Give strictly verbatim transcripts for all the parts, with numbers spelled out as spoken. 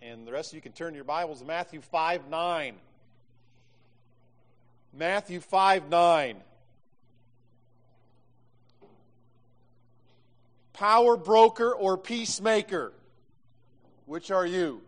And the rest of you can turn your Bibles to Matthew five nine. Matthew five nine. Power broker or peacemaker? Which are you?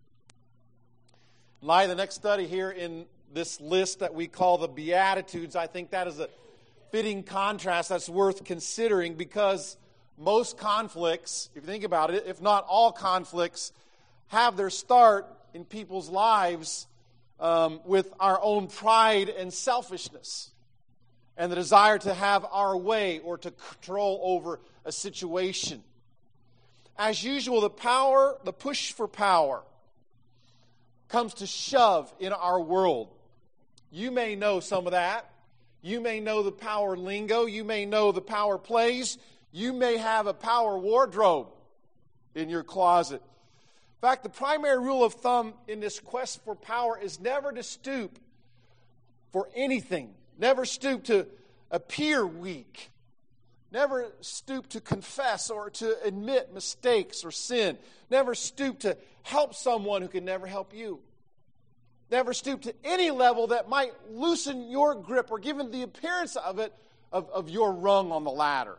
In light of the next study here in this list that we call the Beatitudes, I think that is a fitting contrast that's worth considering, because most conflicts, if you think about it, if not all conflicts, have their start in people's lives um, with our own pride and selfishness and the desire to have our way or to control over a situation. As usual, the power, the push for power comes to shove in our world. You may know some of that. You may know the power lingo. You may know the power plays. You may have a power wardrobe in your closet. In fact, the primary rule of thumb in this quest for power is never to stoop for anything. Never stoop to appear weak. Never stoop to confess or to admit mistakes or sin. Never stoop to help someone who can never help you. Never stoop to any level that might loosen your grip or give the appearance of it, of, of your rung on the ladder.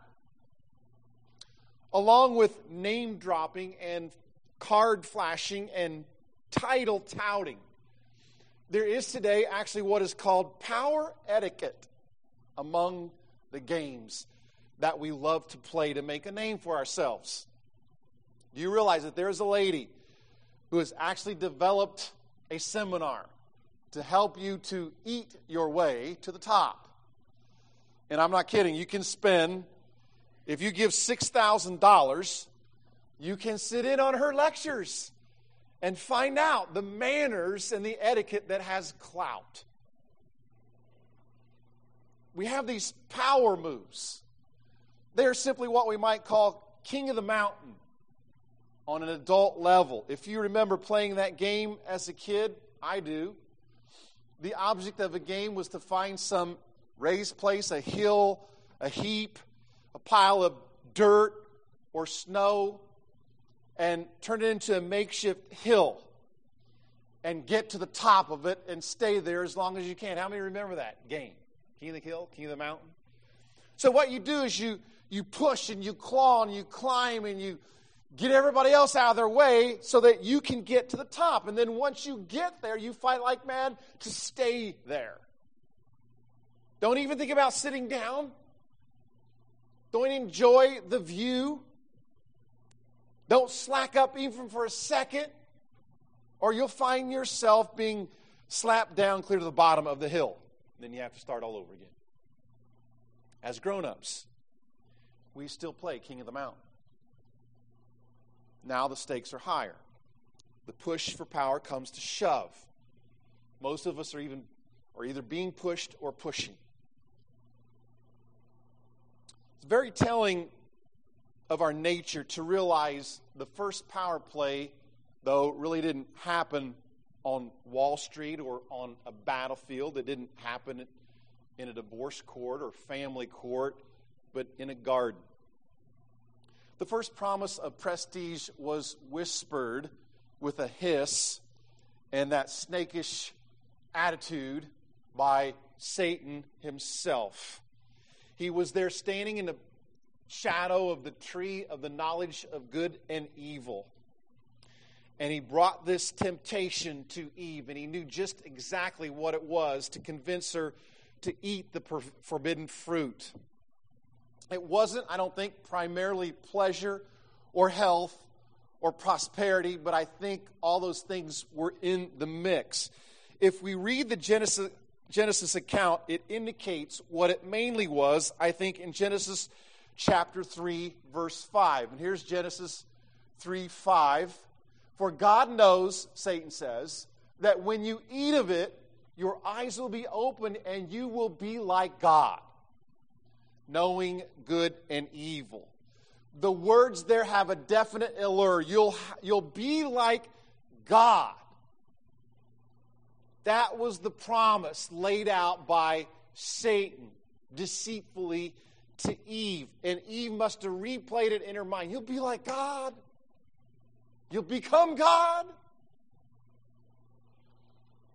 Along with name dropping and card flashing and title touting, there is today actually what is called power etiquette among the games that we love to play to make a name for ourselves. Do you realize that there's a lady who has actually developed a seminar to help you to eat your way to the top? And I'm not kidding. You can spend, if you give six thousand dollars, you can sit in on her lectures and find out the manners and the etiquette that has clout. We have these power moves. They are simply what we might call king of the mountain on an adult level. If you remember playing that game as a kid, I do. The object of a game was to find some raised place, a hill, a heap, a pile of dirt or snow, and turn it into a makeshift hill and get to the top of it and stay there as long as you can. How many remember that game? King of the hill, king of the mountain? So what you do is you you push and you claw and you climb and you get everybody else out of their way so that you can get to the top. And then once you get there, you fight like mad to stay there. Don't even think about sitting down. Don't enjoy the view. Don't slack up even for a second, or you'll find yourself being slapped down clear to the bottom of the hill. Then you have to start all over again. As grown-ups, we still play King of the Mountain. Now the stakes are higher. The push for power comes to shove. Most of us are even are either being pushed or pushing. It's very telling of our nature to realize the first power play, though, really didn't happen on Wall Street or on a battlefield. It didn't happen in a divorce court or family court, but in a garden. The first promise of prestige was whispered with a hiss and that snakish attitude by Satan himself. He was there standing in the shadow of the tree of the knowledge of good and evil. And he brought this temptation to Eve, and he knew just exactly what it was to convince her to eat the per- forbidden fruit. It wasn't, I don't think, primarily pleasure or health or prosperity, but I think all those things were in the mix. If we read the Genesis, Genesis account, it indicates what it mainly was, I think, in Genesis chapter three, verse five. And here's Genesis three five. For God knows, Satan says, that when you eat of it, your eyes will be opened and you will be like God, knowing good and evil. The words there have a definite allure. You'll, you'll be like God. That was the promise laid out by Satan deceitfully to Eve. And Eve must have replayed it in her mind. You'll be like God. You'll become God.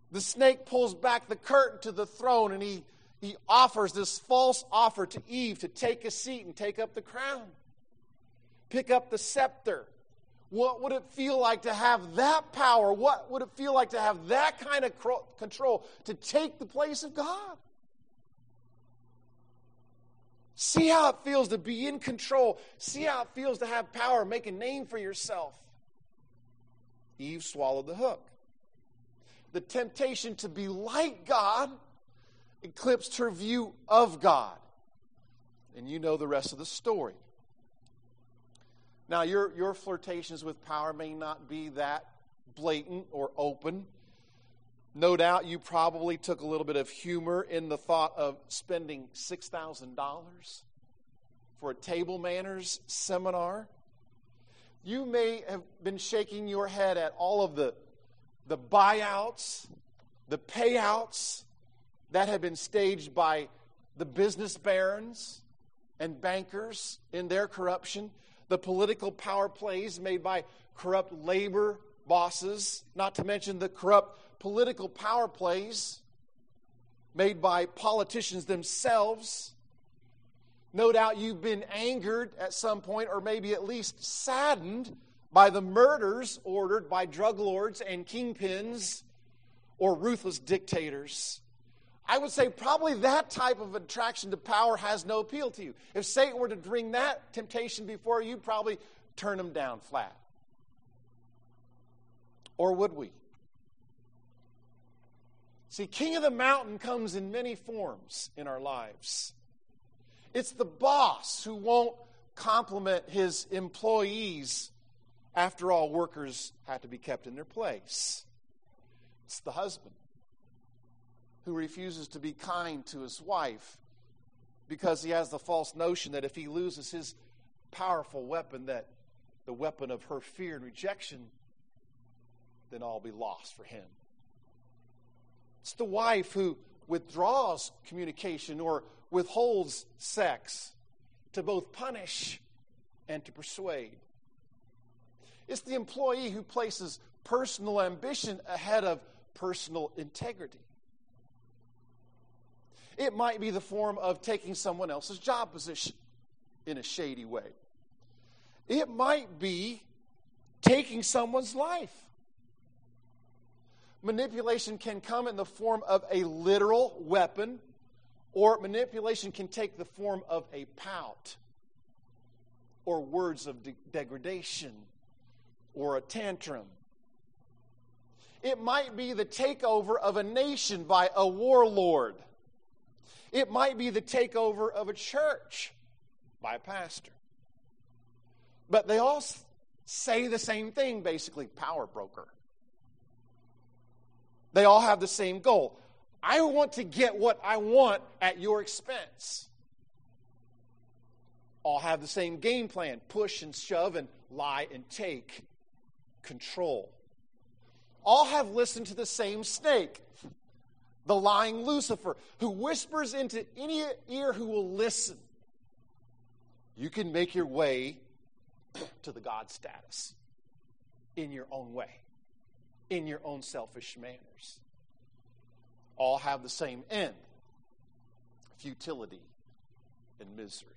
the snake pulls back the curtain to the throne, and he, he offers this false offer to Eve to take a seat and take up the crown. Pick up the scepter. What would it feel like to have that power? What would it feel like to have that kind of control, to take the place of God? See how it feels to be in control. See how it feels to have power, make a name for yourself. Eve swallowed the hook. The temptation to be like God eclipsed her view of God. And you know the rest of the story. Now, your, your flirtations with power may not be that blatant or open. No doubt you probably took a little bit of humor in the thought of spending six thousand dollars for a table manners seminar. You may have been shaking your head at all of the, the buyouts, the payouts that have been staged by the business barons and bankers in their corruption. The political power plays made by corrupt labor bosses, not to mention the corrupt political power plays made by politicians themselves. No doubt you've been angered at some point, or maybe at least saddened, by the murders ordered by drug lords and kingpins or ruthless dictators. I would say probably that type of attraction to power has no appeal to you. If Satan were to bring that temptation before you, you'd probably turn him down flat. Or would we? See, King of the Mountain comes in many forms in our lives. It's the boss who won't compliment his employees. After all, workers have to be kept in their place. It's the husband who refuses to be kind to his wife because he has the false notion that if he loses his powerful weapon, that the weapon of her fear and rejection, then all will be lost for him. It's the wife who withdraws communication or withholds sex to both punish and to persuade. It's the employee who places personal ambition ahead of personal integrity. It might be the form of taking someone else's job position in a shady way. It might be taking someone's life. Manipulation can come in the form of a literal weapon, or manipulation can take the form of a pout, or words of de- degradation, or a tantrum. It might be the takeover of a nation by a warlord. It might be the takeover of a church by a pastor. But they all say the same thing, basically, power broker. They all have the same goal. I want to get what I want at your expense. All have the same game plan: push and shove and lie and take control. All have listened to the same snake, the lying Lucifer, who whispers into any ear who will listen. You can make your way to the God status in your own way, in your own selfish manners. All have the same end: futility and misery.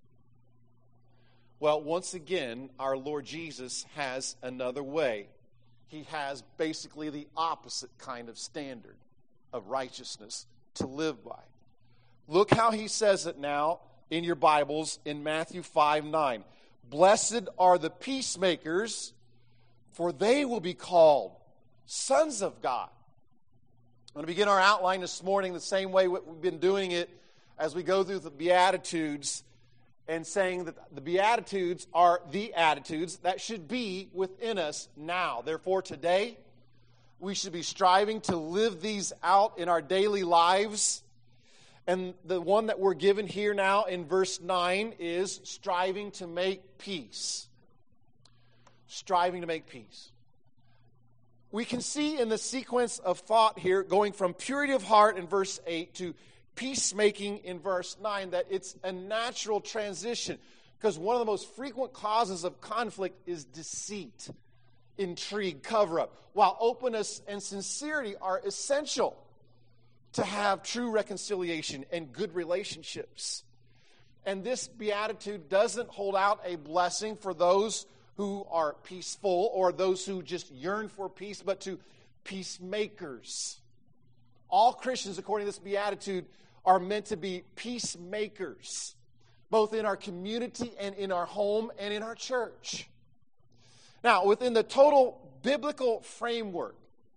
Well, once again, our Lord Jesus has another way. He has basically the opposite kind of standard of righteousness to live by. Look how he says it now in your Bibles in Matthew five nine. Blessed are the peacemakers, for they will be called sons of God. I'm going to begin our outline this morning the same way we've been doing it as we go through the Beatitudes, and saying that the Beatitudes are the attitudes that should be within us now. Therefore, today, we should be striving to live these out in our daily lives. And the one that we're given here now in verse nine is striving to make peace. Striving to make peace. We can see in the sequence of thought here, going from purity of heart in verse eight to peacemaking in verse nine, that it's a natural transition, because one of the most frequent causes of conflict is deceit. intrigue, cover-up, while openness and sincerity are essential to have true reconciliation and good relationships. And this beatitude doesn't hold out a blessing for those who are peaceful or those who just yearn for peace, but to peacemakers. All Christians, according to this beatitude, are meant to be peacemakers, both in our community and in our home and in our church. Now, within the total biblical framework,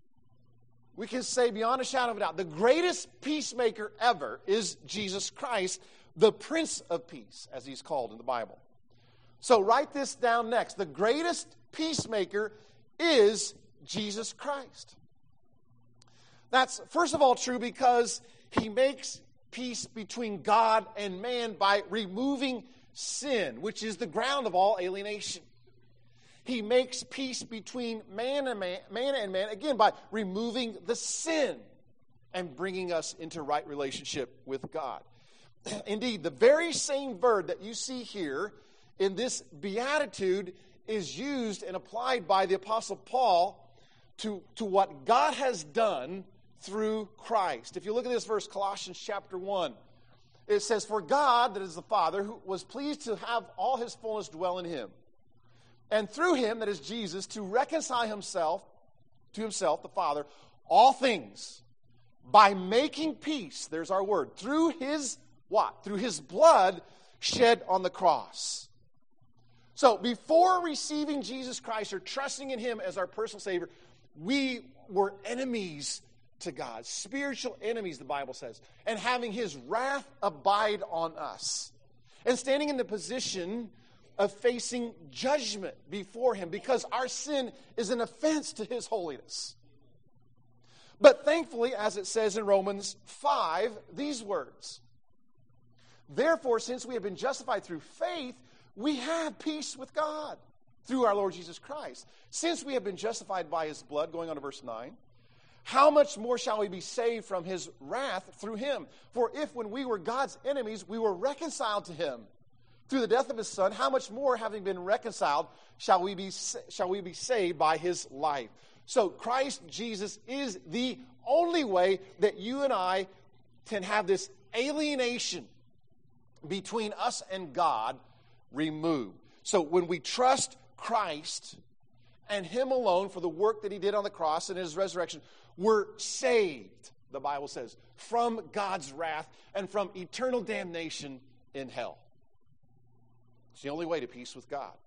we can say beyond a shadow of a doubt, the greatest peacemaker ever is Jesus Christ, the Prince of Peace, as he's called in the Bible. So write this down next. The greatest peacemaker is Jesus Christ. That's, first of all, true because he makes peace between God and man by removing sin, which is the ground of all alienation. He makes peace between man and man, man and man, again, by removing the sin and bringing us into right relationship with God. Indeed, the very same verb that you see here in this beatitude is used and applied by the Apostle Paul to, to what God has done through Christ. If you look at this verse, Colossians chapter one, it says, "For God, that is the Father, who was pleased to have all his fullness dwell in him, and through him, that is Jesus, to reconcile himself to himself, the Father, all things, by making peace," there's our word, "through his," what? "Through his blood shed on the cross." So before receiving Jesus Christ or trusting in him as our personal Savior, we were enemies to God, spiritual enemies, the Bible says, and having his wrath abide on us, and standing in the position of facing judgment before him because our sin is an offense to his holiness. But thankfully, as it says in Romans five, these words, "Therefore, since we have been justified through faith, we have peace with God through our Lord Jesus Christ. Since we have been justified by his blood," going on to verse nine, "how much more shall we be saved from his wrath through him? For if when we were God's enemies, we were reconciled to him through the death of his Son, how much more, having been reconciled, shall we be shall we be saved by his life?" So Christ Jesus is the only way that you and I can have this alienation between us and God removed. So when we trust Christ and him alone for the work that he did on the cross and his resurrection, we're saved, the Bible says, from God's wrath and from eternal damnation in hell. It's the only way to peace with God.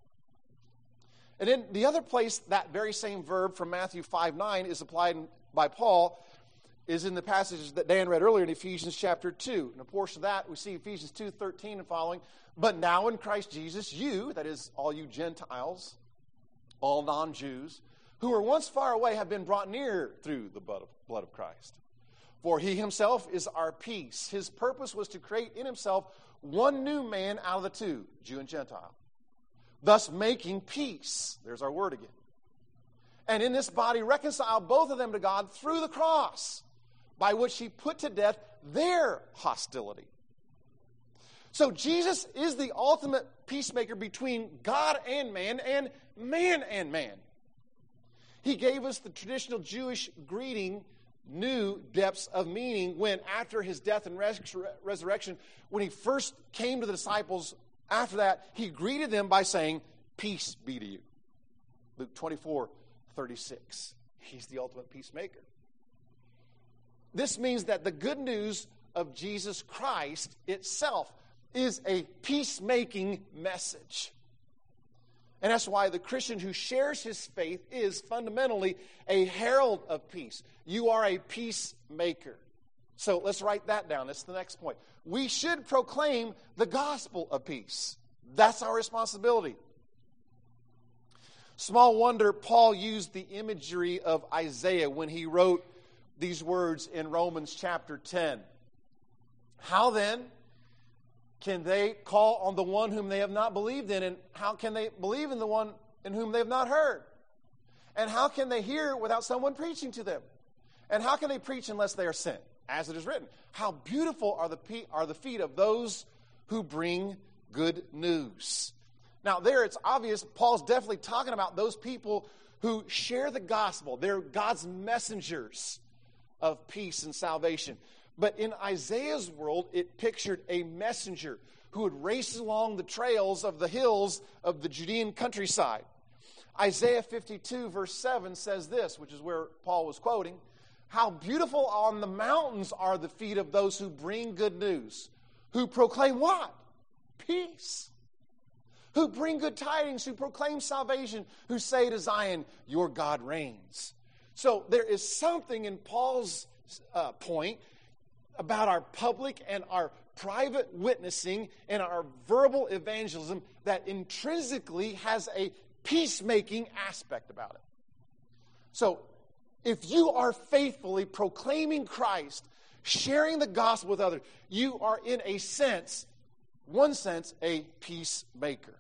And then the other place that very same verb from Matthew five nine is applied by Paul is in the passages that Dan read earlier in Ephesians chapter two. And a portion of that we see Ephesians two thirteen and following. "But now in Christ Jesus, you," that is all you Gentiles, all non-Jews, "who were once far away have been brought near through the blood of, blood of Christ. For he himself is our peace. His purpose was to create in himself one new man out of the two, Jew and Gentile, thus making peace." There's our word again. "And in this body reconcile both of them to God through the cross, by which he put to death their hostility." So Jesus is the ultimate peacemaker between God and man and man and man. He gave us the traditional Jewish greeting new depths of meaning when, after his death and res- resurrection, when he first came to the disciples, after that, he greeted them by saying, "Peace be to you." Luke twenty-four thirty-six. He's the ultimate peacemaker. This means that the good news of Jesus Christ itself is a peacemaking message. And that's why the Christian who shares his faith is fundamentally a herald of peace. You are a peacemaker. So let's write that down. That's the next point. We should proclaim the gospel of peace. That's our responsibility. Small wonder Paul used the imagery of Isaiah when he wrote these words in Romans chapter ten. "How then can they call on the one whom they have not believed in? And how can they believe in the one in whom they have not heard? And how can they hear without someone preaching to them? And how can they preach unless they are sent? As it is written, how beautiful are the, pe- are the feet of those who bring good news." Now there it's obvious Paul's definitely talking about those people who share the gospel. They're God's messengers of peace and salvation. But in Isaiah's world, it pictured a messenger who would race along the trails of the hills of the Judean countryside. Isaiah fifty-two, verse seven says this, which is where Paul was quoting, "How beautiful on the mountains are the feet of those who bring good news, who proclaim" what? Peace. Who bring good tidings, who proclaim salvation, who say to Zion, "Your God reigns." So there is something in Paul's uh, point about our public and our private witnessing and our verbal evangelism that intrinsically has a peacemaking aspect about it. So if you are faithfully proclaiming Christ, sharing the gospel with others, you are in a sense, one sense, a peacemaker.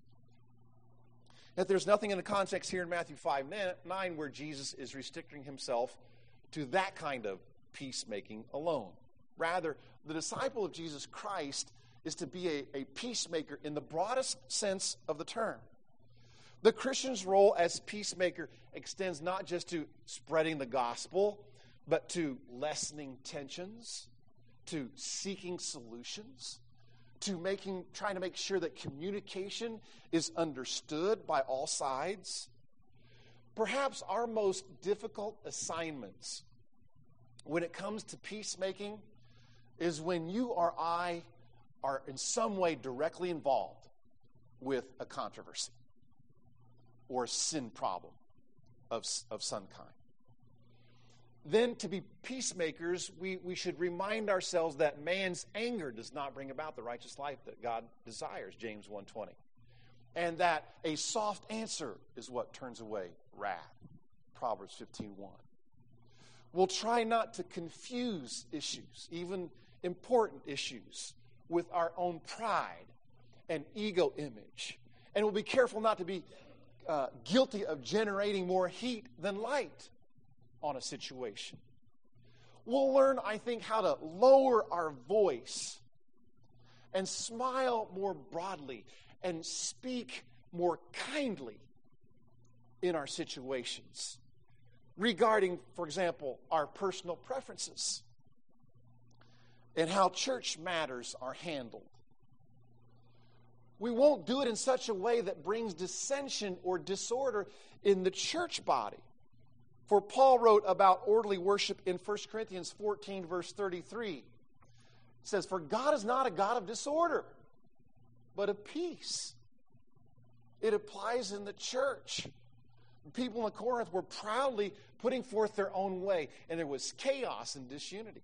That there's nothing in the context here in Matthew five nine where Jesus is restricting himself to that kind of peacemaking alone. Rather, the disciple of Jesus Christ is to be a, a peacemaker in the broadest sense of the term. The Christian's role as peacemaker extends not just to spreading the gospel, but to lessening tensions, to seeking solutions, to making, trying to make sure that communication is understood by all sides. Perhaps our most difficult assignments when it comes to peacemaking is when you or I are in some way directly involved with a controversy or a sin problem of, of some kind. Then to be peacemakers, we, we should remind ourselves that man's anger does not bring about the righteous life that God desires, James one twenty. And that a soft answer is what turns away wrath, Proverbs fifteen one. We'll try not to confuse issues, even important issues, with our own pride and ego image. And we'll be careful not to be uh, guilty of generating more heat than light on a situation. We'll learn, I think, how to lower our voice and smile more broadly and speak more kindly in our situations regarding, for example, our personal preferences and how church matters are handled. We won't do it in such a way that brings dissension or disorder in the church body. For Paul wrote about orderly worship in First Corinthians fourteen, verse thirty-three. It says, "For God is not a God of disorder, but of peace." It applies in the church. People in Corinth were proudly putting forth their own way, and there was chaos and disunity.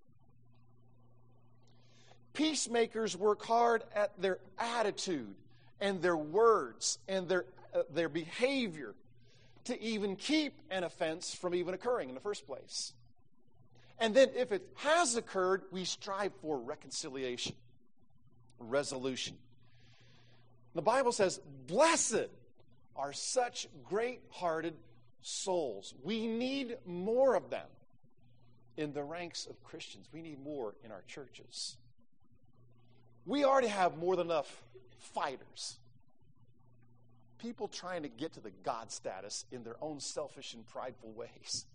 Peacemakers work hard at their attitude and their words and their, uh, their behavior to even keep an offense from even occurring in the first place. And then if it has occurred, we strive for reconciliation, resolution. The Bible says, "Blessed are such great-hearted souls." We need more of them in the ranks of Christians. We need more in our churches. We already have more than enough fighters. People trying to get to the God status in their own selfish and prideful ways.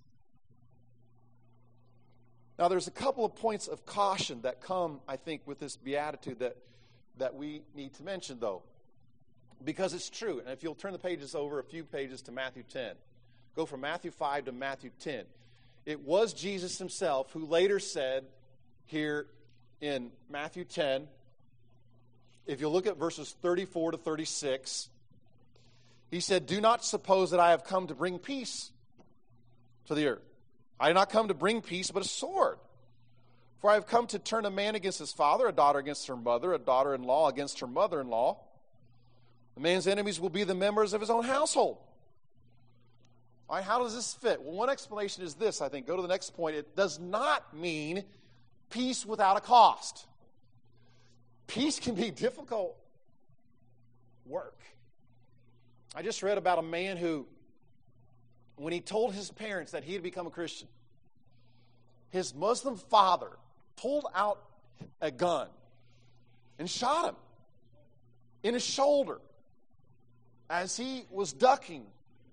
Now, there's a couple of points of caution that come, I think, with this beatitude that, that we need to mention, though. Because it's true. And if you'll turn the pages over a few pages to Matthew ten. Go from Matthew five to Matthew ten. It was Jesus himself who later said here in Matthew ten, if you look at verses thirty-four to thirty-six, he said, "Do not suppose that I have come to bring peace to the earth. I did not come to bring peace, but a sword. For I have come to turn a man against his father, a daughter against her mother, a daughter-in-law against her mother-in-law. The man's enemies will be the members of his own household." All right, how does this fit? Well, one explanation is this, I think. Go to the next point. It does not mean peace without a cost. Peace can be difficult work. I just read about a man who, when he told his parents that he had become a Christian, his Muslim father pulled out a gun and shot him in his shoulder as he was ducking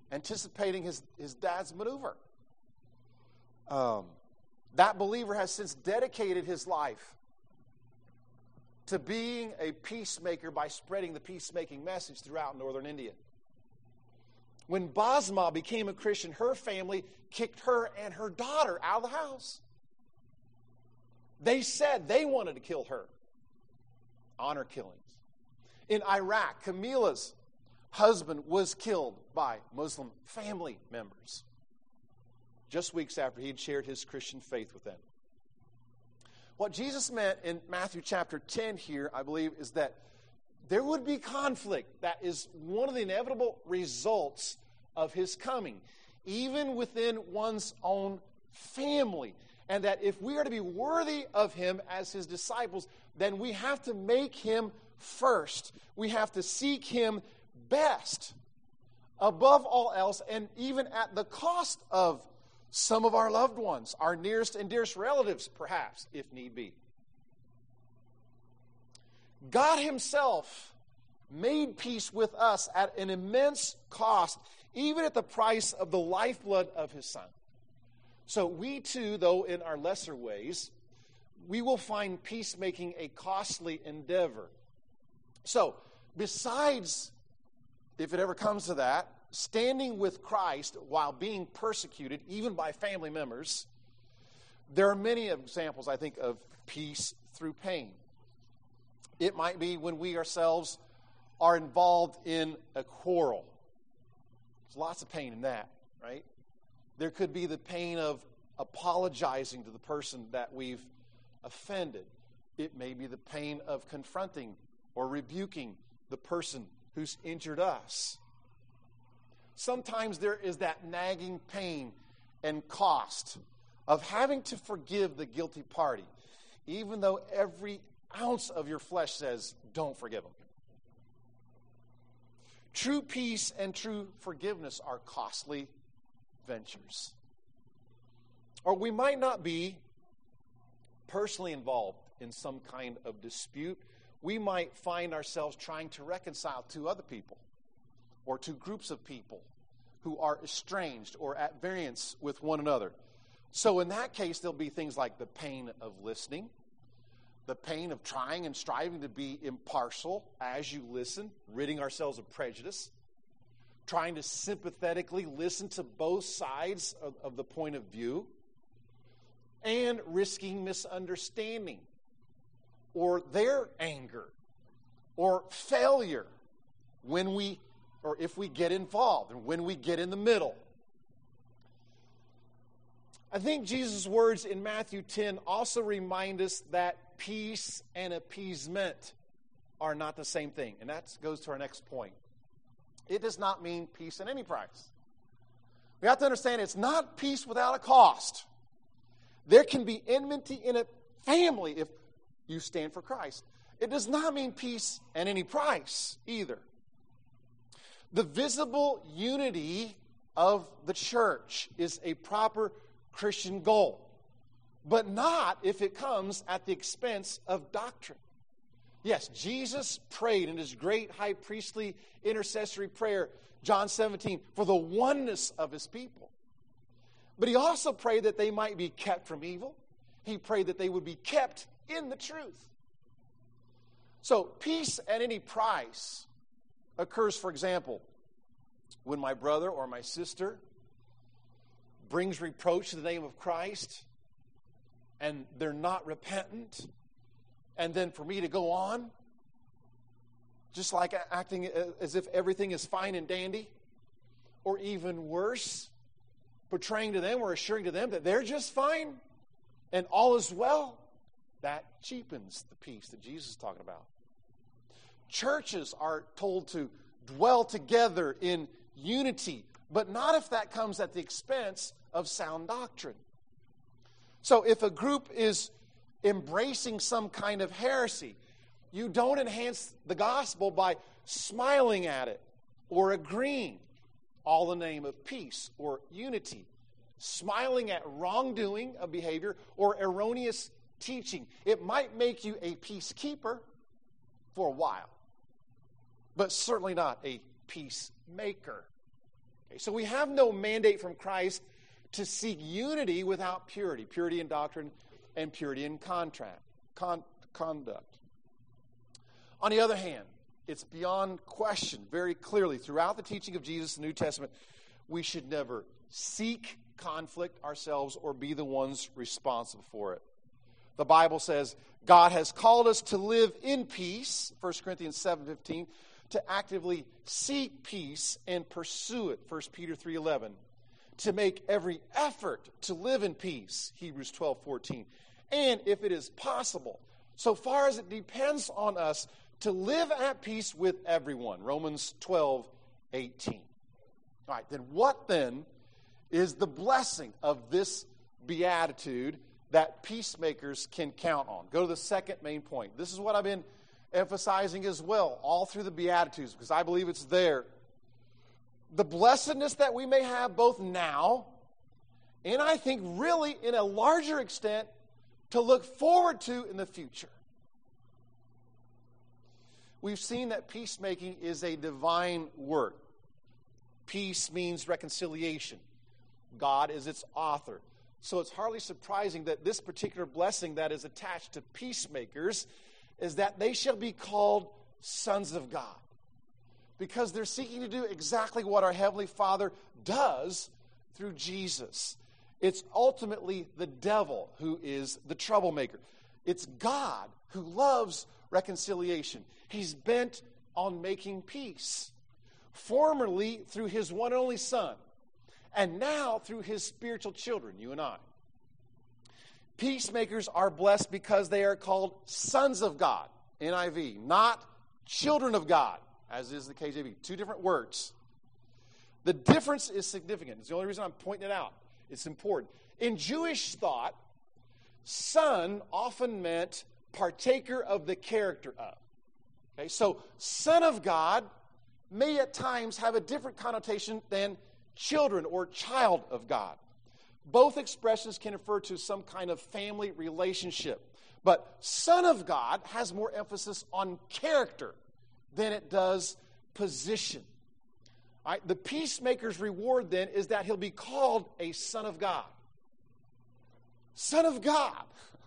anticipating his, his dad's maneuver. Um, that believer has since dedicated his life to being a peacemaker by spreading the peacemaking message throughout northern India. When Basma became a Christian, her family kicked her and her daughter out of the house. They said they wanted to kill her. Honor killings. In Iraq, Camila's husband was killed by Muslim family members just weeks after he had shared his Christian faith with them. What Jesus meant in Matthew chapter ten here, I believe, is that there would be conflict. That is one of the inevitable results of his coming, even within one's own family. And that if we are to be worthy of him as his disciples, then we have to make him first. We have to seek him best, above all else, and even at the cost of some of our loved ones, our nearest and dearest relatives, perhaps, if need be. God himself made peace with us at an immense cost, even at the price of the lifeblood of his Son. So we too, though in our lesser ways, we will find peacemaking a costly endeavor. So, besides, if it ever comes to that, standing with Christ while being persecuted, even by family members, there are many examples, I think, of peace through pain. It might be when we ourselves are involved in a quarrel. There's lots of pain in that, right? There could be the pain of apologizing to the person that we've offended. It may be the pain of confronting or rebuking the person who's injured us. Sometimes there is that nagging pain and cost of having to forgive the guilty party, even though every ounce of your flesh says, don't forgive them. True peace and true forgiveness are costly ventures. Or we might not be personally involved in some kind of dispute. We might find ourselves trying to reconcile two other people or two groups of people who are estranged or at variance with one another. So in that case, there'll be things like the pain of listening, the pain of trying and striving to be impartial as you listen, ridding ourselves of prejudice, trying to sympathetically listen to both sides of, of the point of view, and risking misunderstanding or their anger or failure when we, or if we get involved and when we get in the middle. I think Jesus' words in Matthew ten also remind us that peace and appeasement are not the same thing. And that goes to our next point. It does not mean peace at any price. We have to understand it's not peace without a cost. There can be enmity in a family if you stand for Christ. It does not mean peace at any price either. The visible unity of the church is a proper Christian goal, but not if it comes at the expense of doctrine. Yes, Jesus prayed in his great high priestly intercessory prayer, John seventeen, for the oneness of his people. But he also prayed that they might be kept from evil. He prayed that they would be kept in the truth. So peace at any price occurs, for example, when my brother or my sister brings reproach to the name of Christ and they're not repentant, and then for me to go on just like acting as if everything is fine and dandy, or even worse, portraying to them or assuring to them that they're just fine and all is well, that cheapens the peace that Jesus is talking about. Churches are told to dwell together in unity, but not if that comes at the expense of sound doctrine. So if a group is embracing some kind of heresy, you don't enhance the gospel by smiling at it or agreeing, all in the name of peace or unity. Smiling at wrongdoing of behavior or erroneous teaching. It might make you a peacekeeper for a while, but certainly not a peacemaker. Okay, so we have no mandate from Christ to seek unity without purity, purity in doctrine and purity in contract, con- conduct. On the other hand, it's beyond question very clearly throughout the teaching of Jesus in the New Testament, we should never seek conflict ourselves or be the ones responsible for it. The Bible says God has called us to live in peace, First Corinthians seven fifteen, to actively seek peace and pursue it, First Peter three eleven, to make every effort to live in peace, Hebrews twelve fourteen, and if it is possible, so far as it depends on us, to live at peace with everyone, Romans twelve eighteen. All right, then what then is the blessing of this beatitude that peacemakers can count on? Go to the second main point. This is what I've been emphasizing as well, all through the Beatitudes, because I believe it's there. The blessedness that we may have both now, and I think really in a larger extent, to look forward to in the future. We've seen that peacemaking is a divine work. Peace means reconciliation. God is its author. So it's hardly surprising that this particular blessing that is attached to peacemakers is that they shall be called sons of God. Because they're seeking to do exactly what our Heavenly Father does through Jesus. It's ultimately the devil who is the troublemaker. It's God who loves reconciliation. He's bent on making peace. Formerly through his one and only Son, and now through his spiritual children, you and I. Peacemakers are blessed because they are called sons of God, N I V, not children of God, as is the K J V. Two different words. The difference is significant. It's the only reason I'm pointing it out. It's important. In Jewish thought, son often meant partaker of the character of. Okay, so son of God may at times have a different connotation than children or child of God. Both expressions can refer to some kind of family relationship. But son of God has more emphasis on character than it does position. All right, the peacemaker's reward then is that he'll be called a son of God. Son of God.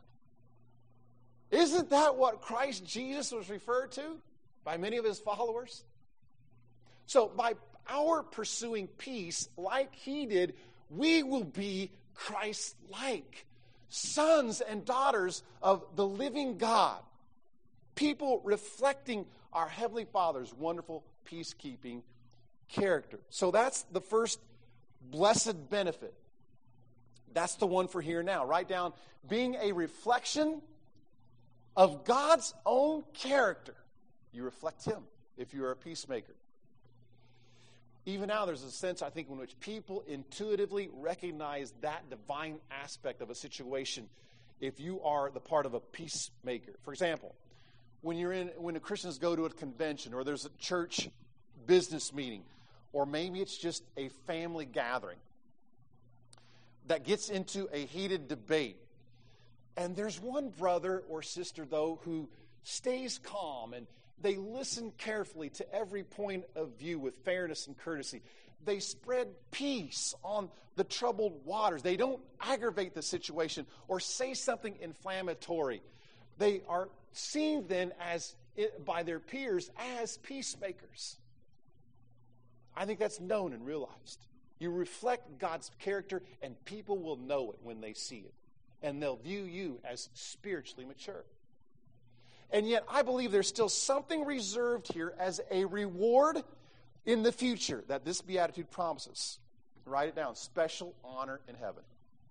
Isn't that what Christ Jesus was referred to by many of his followers? So by our pursuing peace like he did, we will be Christ-like, sons and daughters of the living God, people reflecting our Heavenly Father's wonderful peacekeeping character. So that's the first blessed benefit. That's the one for here now. Write down, being a reflection of God's own character. You reflect him if you're a peacemaker. Even now, there's a sense, I think, in which people intuitively recognize that divine aspect of a situation if you are the part of a peacemaker. For example, when you're in, when the Christians go to a convention, or there's a church business meeting, or maybe it's just a family gathering that gets into a heated debate, and there's one brother or sister, though, who stays calm and they listen carefully to every point of view with fairness and courtesy. They spread peace on the troubled waters. They don't aggravate the situation or say something inflammatory. They are seen then as by their peers as peacemakers. I think that's known and realized. You reflect God's character, and people will know it when they see it. And they'll view you as spiritually mature. And yet, I believe there's still something reserved here as a reward in the future that this beatitude promises. Write it down. Special honor in heaven.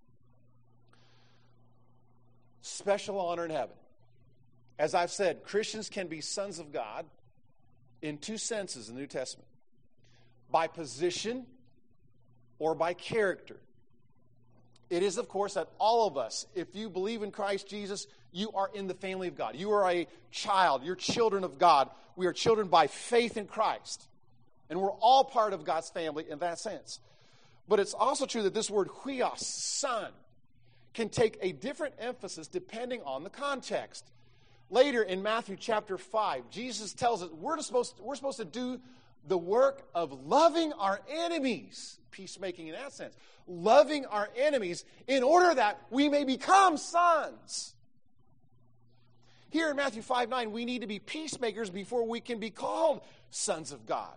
Special honor in heaven. As I've said, Christians can be sons of God in two senses in the New Testament. By position or by character. It is, of course, that all of us, if you believe in Christ Jesus, you are in the family of God. You are a child. You're children of God. We are children by faith in Christ. And we're all part of God's family in that sense. But it's also true that this word huios, son, can take a different emphasis depending on the context. Later in Matthew chapter five, Jesus tells us we're supposed to, we're supposed to do the work of loving our enemies, peacemaking in that sense, loving our enemies in order that we may become sons. Here in Matthew five nine, we need to be peacemakers before we can be called sons of God.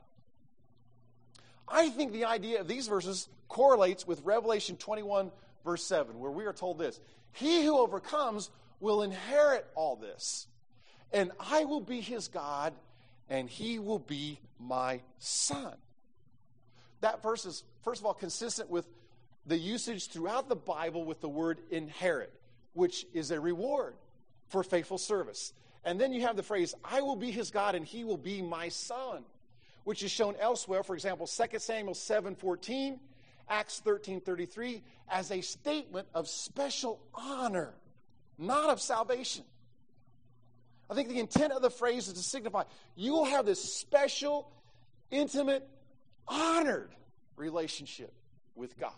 I think the idea of these verses correlates with Revelation twenty-one, verse seven, where we are told this: he who overcomes will inherit all this, and I will be his God, and he will be my son. That verse is, first of all, consistent with the usage throughout the Bible with the word inherit, which is a reward for faithful service. And then you have the phrase, I will be his God and he will be my son, which is shown elsewhere, for example, Second Samuel seven fourteen, Acts thirteen thirty-three, as a statement of special honor, not of salvation. I think the intent of the phrase is to signify you will have this special, intimate, honored relationship with God.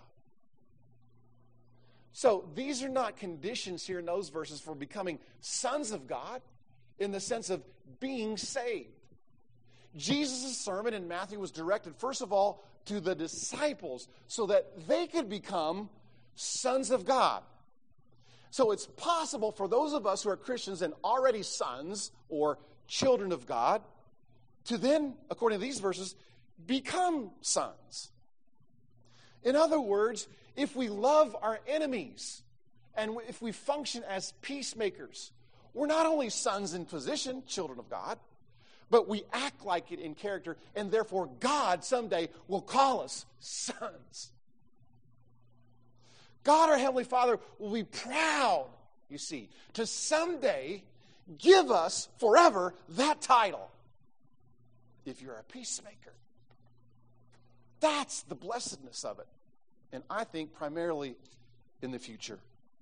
So these are not conditions here in those verses for becoming sons of God in the sense of being saved. Jesus' sermon in Matthew was directed, first of all, to the disciples so that they could become sons of God. So it's possible for those of us who are Christians and already sons or children of God to then, according to these verses, become sons. In other words, if we love our enemies and if we function as peacemakers, we're not only sons in position, children of God, but we act like it in character, and therefore God someday will call us sons. God, our Heavenly Father, will be proud, you see, to someday give us forever that title, if you're a peacemaker. That's the blessedness of it, and I think primarily in the future.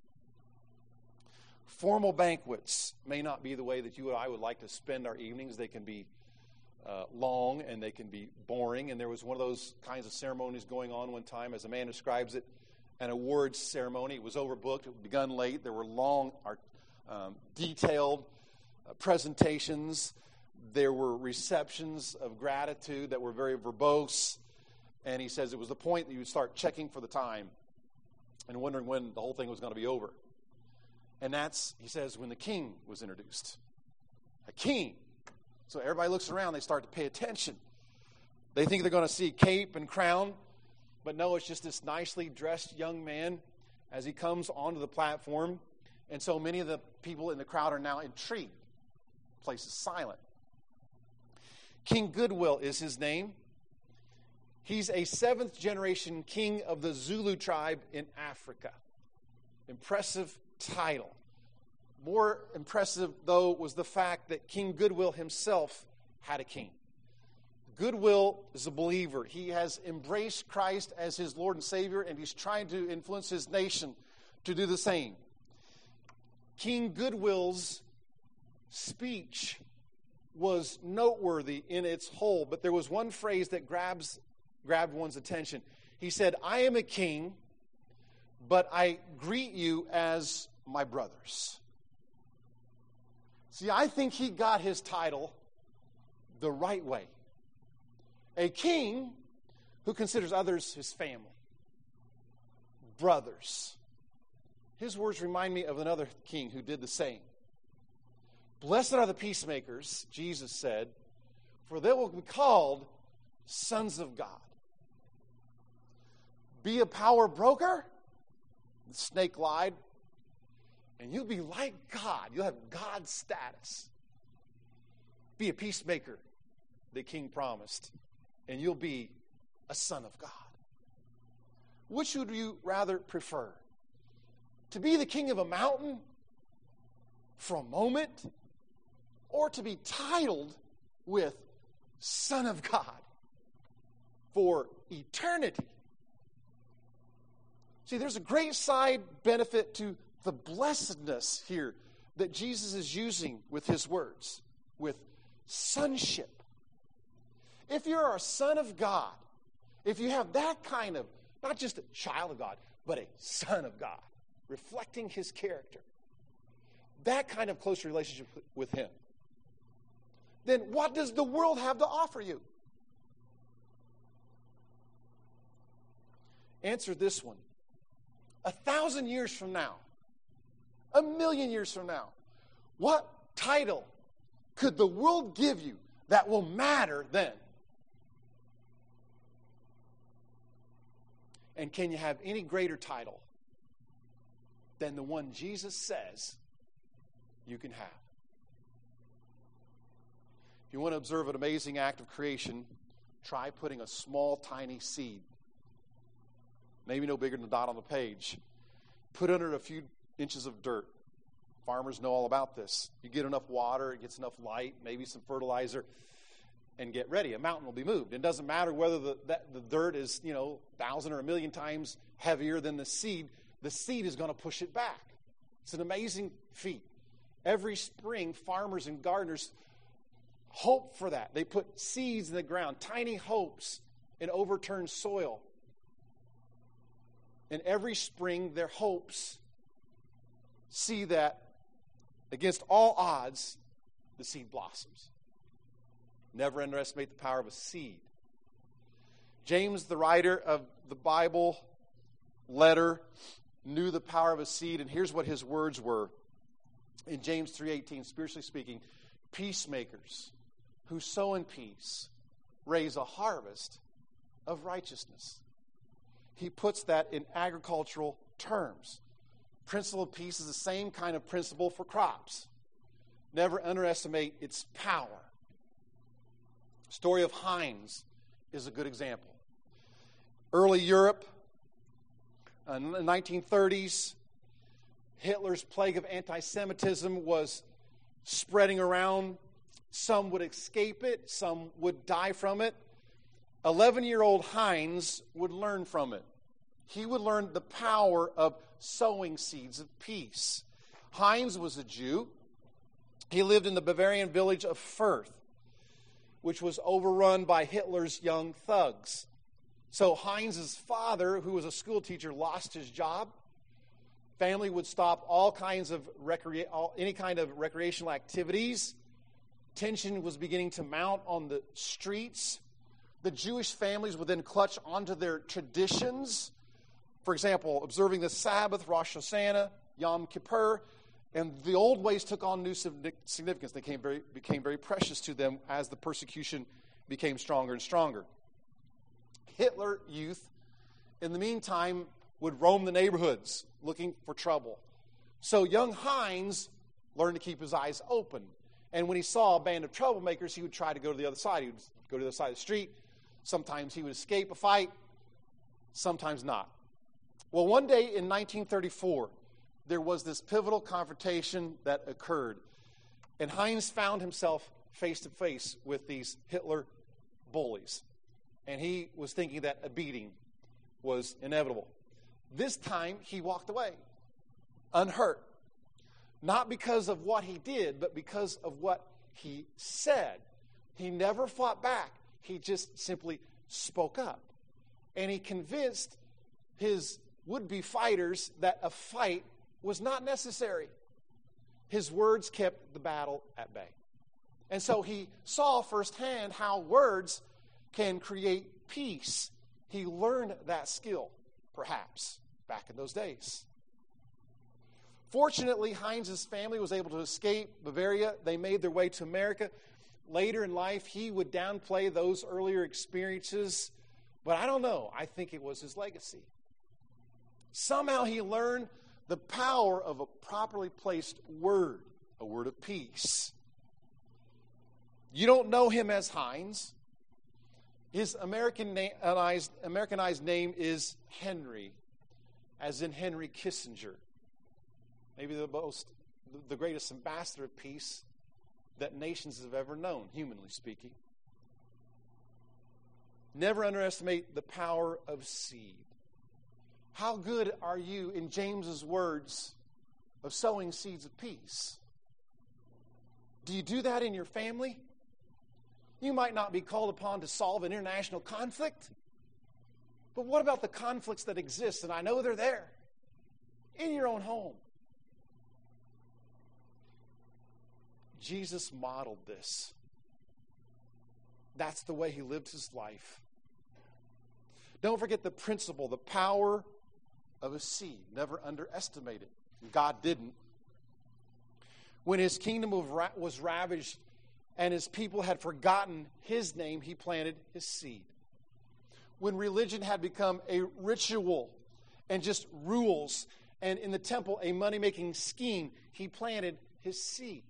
Formal banquets may not be the way that you and I would like to spend our evenings. They can be uh, long and they can be boring, and there was one of those kinds of ceremonies going on one time, as a man describes it, an awards ceremony. It was overbooked. It had begun late. There were long, um, detailed uh, presentations. There were receptions of gratitude that were very verbose. And he says it was the point that you would start checking for the time and wondering when the whole thing was going to be over. And that's, he says, when the king was introduced. A king. So everybody looks around. They start to pay attention. They think they're going to see cape and crown. But no, it's just this nicely dressed young man as he comes onto the platform. And so many of the people in the crowd are now intrigued. The place is silent. King Goodwill is his name. He's a seventh generation king of the Zulu tribe in Africa. Impressive title. More impressive, though, was the fact that King Goodwill himself had a king. Goodwill is a believer. He has embraced Christ as his Lord and Savior, and he's trying to influence his nation to do the same. King Goodwill's speech was noteworthy in its whole, but there was one phrase that grabs grabbed one's attention. He said, I am a king, but I greet you as my brothers. See, I think he got his title the right way. A king who considers others his family. Brothers. His words remind me of another king who did the same. Blessed are the peacemakers, Jesus said, for they will be called sons of God. Be a power broker, the snake lied, and you'll be like God. You'll have God's status. Be a peacemaker, the king promised, and you'll be a son of God. Which would you rather prefer? To be the king of a mountain for a moment, or to be titled with Son of God for eternity? See, there's a great side benefit to the blessedness here that Jesus is using with his words, with sonship. If you're a son of God, if you have that kind of, not just a child of God, but a son of God, reflecting his character, that kind of close relationship with him, then what does the world have to offer you? Answer this one. A thousand years from now, a million years from now, what title could the world give you that will matter then? And can you have any greater title than the one Jesus says you can have? If you want to observe an amazing act of creation, try putting a small, tiny seed, maybe no bigger than a dot on the page, put under it a few inches of dirt. Farmers know all about this. You get enough water, it gets enough light, maybe some fertilizer, and get ready. A mountain will be moved. It doesn't matter whether the, that, the dirt is, you know, a thousand or a million times heavier than the seed. The seed is going to push it back. It's an amazing feat. Every spring, farmers and gardeners hope for that. They put seeds in the ground, tiny hopes in overturned soil. And every spring, their hopes see that against all odds, the seed blossoms. Never underestimate the power of a seed. James, the writer of the Bible letter, knew the power of a seed, and here's what his words were. In James three eighteen, spiritually speaking, peacemakers who sow in peace raise a harvest of righteousness. He puts that in agricultural terms. Principle of peace is the same kind of principle for crops. Never underestimate its power. Story of Heinz is a good example. Early Europe, uh, in the nineteen thirties, Hitler's plague of anti-Semitism was spreading around. Some would escape it, some would die from it. eleven-year-old Heinz would learn from it. He would learn the power of sowing seeds of peace. Heinz was a Jew. He lived in the Bavarian village of Fürth, which was overrun by Hitler's young thugs. So Heinz's father, who was a school teacher, lost his job. Family would stop all kinds of recre- all, any kind of recreational activities. Tension was beginning to mount on the streets. The Jewish families would then clutch onto their traditions. For example, observing the Sabbath, Rosh Hashanah, Yom Kippur, and the old ways took on new significance. They became very, became very precious to them as the persecution became stronger and stronger. Hitler youth, in the meantime, would roam the neighborhoods looking for trouble. So young Heinz learned to keep his eyes open. And when he saw a band of troublemakers, he would try to go to the other side. He would go to the other side of the street. Sometimes he would escape a fight, sometimes not. Well, one day in nineteen thirty-four, there was this pivotal confrontation that occurred. And Heinz found himself face to face with these Hitler bullies. And he was thinking that a beating was inevitable. This time, he walked away, unhurt. Not because of what he did, but because of what he said. He never fought back. He just simply spoke up. And he convinced his would-be fighters that a fight was not necessary. His words kept the battle at bay. And so he saw firsthand how words can create peace. He learned that skill, perhaps, back in those days. Fortunately, Heinz's family was able to escape Bavaria. They made their way to America. Later in life, he would downplay those earlier experiences, but I don't know. I think it was his legacy. Somehow he learned the power of a properly placed word, a word of peace. You don't know him as Heinz. His Americanized, Americanized name is Henry, as in Henry Kissinger. Maybe the most, the greatest ambassador of peace that nations have ever known, humanly speaking. Never underestimate the power of seed. How good are you, in James's words, of sowing seeds of peace? Do you do that in your family? You might not be called upon to solve an international conflict, but what about the conflicts that exist, and I know they're there, in your own home? Jesus modeled this. That's the way he lived his life. Don't forget the principle, the power of a seed. Never underestimate it. God didn't. When his kingdom was ravaged and his people had forgotten his name, he planted his seed. When religion had become a ritual and just rules, and in the temple a money-making scheme, he planted his seed.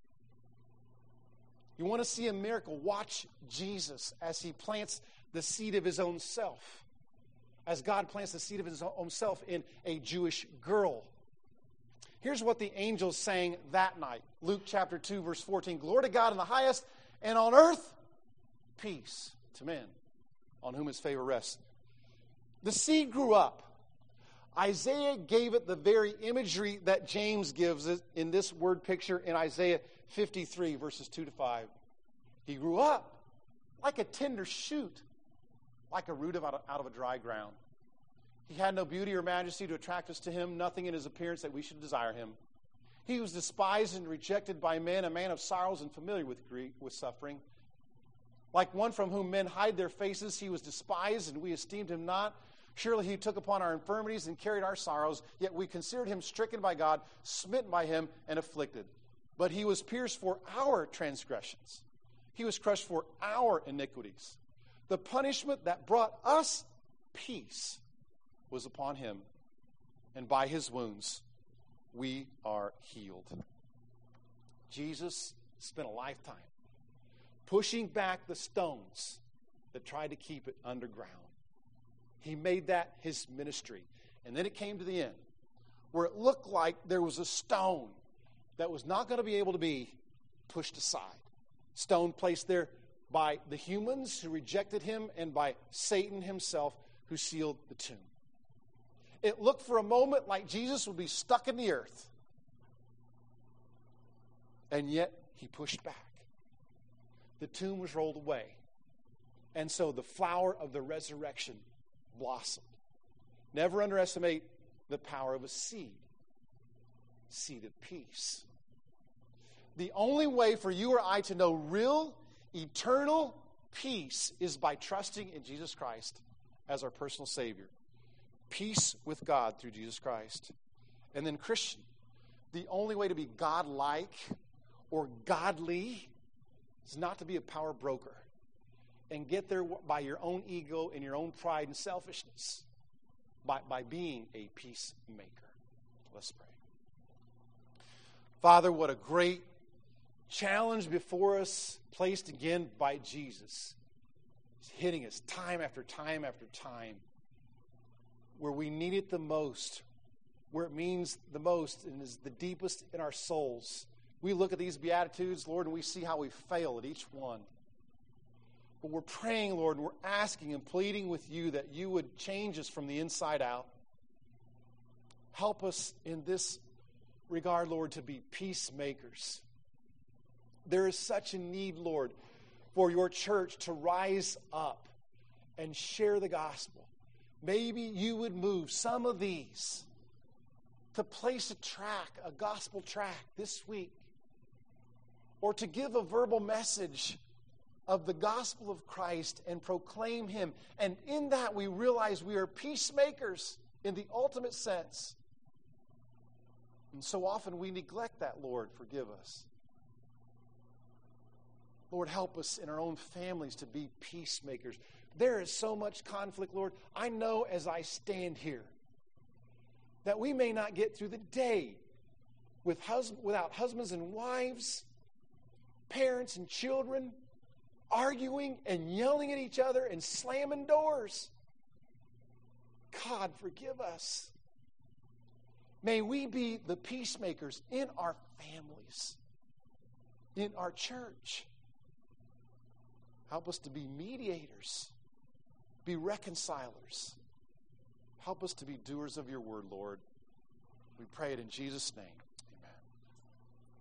You want to see a miracle? Watch Jesus as he plants the seed of his own self. As God plants the seed of his own self in a Jewish girl. Here's what the angels sang that night. Luke chapter two, verse fourteen. Glory to God in the highest, and on earth, peace to men, on whom his favor rests. The seed grew up. Isaiah gave it the very imagery that James gives it in this word picture in Isaiah fifty-three, verses two to five. He grew up like a tender shoot, like a root of out, of out of a dry ground. He had no beauty or majesty to attract us to him, nothing in his appearance that we should desire him. He was despised and rejected by men, a man of sorrows and familiar with grief, with suffering. Like one from whom men hide their faces, he was despised, and we esteemed him not. Surely he took upon our infirmities and carried our sorrows, yet we considered him stricken by God, smitten by him, and afflicted. But he was pierced for our transgressions. He was crushed for our iniquities. The punishment that brought us peace was upon him, and by his wounds we are healed. Jesus spent a lifetime pushing back the stones that tried to keep it underground. He made that his ministry. And then it came to the end, where it looked like there was a stone that was not going to be able to be pushed aside. Stone placed there by the humans who rejected him and by Satan himself who sealed the tomb. It looked for a moment like Jesus would be stuck in the earth. And yet he pushed back. The tomb was rolled away. And so the flower of the resurrection blossomed. Never underestimate the power of a seed. Seed of peace. The only way for you or I to know real, eternal peace is by trusting in Jesus Christ as our personal Savior. Peace with God through Jesus Christ. And then Christian, the only way to be God-like or godly is not to be a power broker and get there by your own ego and your own pride and selfishness, by, by being a peacemaker. Let's pray. Father, what a great challenge before us, placed again by Jesus. He's hitting us time after time after time, where we need it the most, where it means the most and is the deepest in our souls. We look at these Beatitudes, Lord, and we see how we fail at each one. But we're praying, Lord, and we're asking and pleading with you that you would change us from the inside out. Help us in this regard, Lord, to be peacemakers. There is such a need, Lord, for your church to rise up and share the gospel. Maybe you would move some of these to place a track, a gospel track this week, or to give a verbal message of the gospel of Christ and proclaim him. And in that we realize we are peacemakers in the ultimate sense. And so often we neglect that, Lord. Forgive us. Lord, help us in our own families to be peacemakers. There is so much conflict, Lord. I know as I stand here that we may not get through the day with hus- without husbands and wives, parents and children, arguing and yelling at each other and slamming doors. God, forgive us. May we be the peacemakers in our families, in our church. Help us to be mediators, be reconcilers. Help us to be doers of your word, Lord. We pray it in Jesus' name.